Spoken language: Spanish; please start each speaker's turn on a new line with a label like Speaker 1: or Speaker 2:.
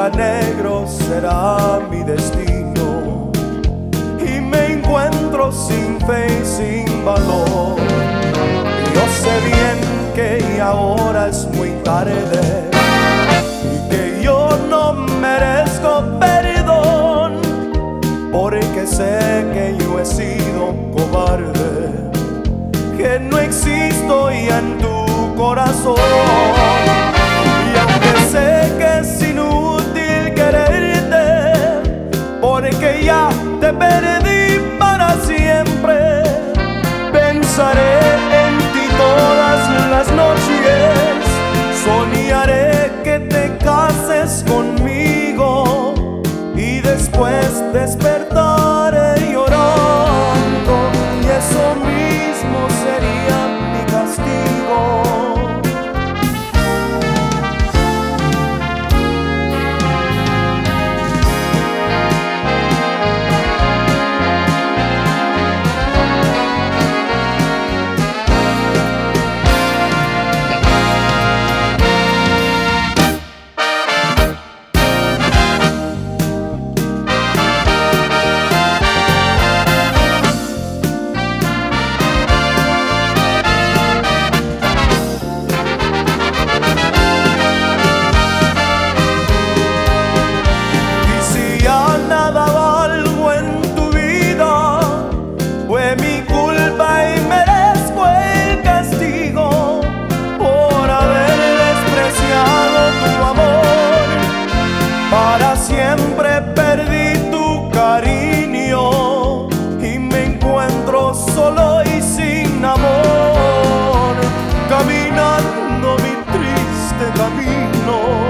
Speaker 1: día negro será mi destino y me encuentro sin fe y sin valor. Yo sé bien que ahora es muy tarde y que yo no merezco perdón, porque sé que yo he sido cobarde, que no existo ya en tu corazón. Y aunque sé que es inútil quererte, porque ya te perdí para siempre, pensaré en ti todas las noches, soñaré que te cases conmigo y después despertaré llorando, y eso mismo sería mi castigo. Siempre perdí tu cariño y me encuentro solo y sin amor, caminando mi triste camino.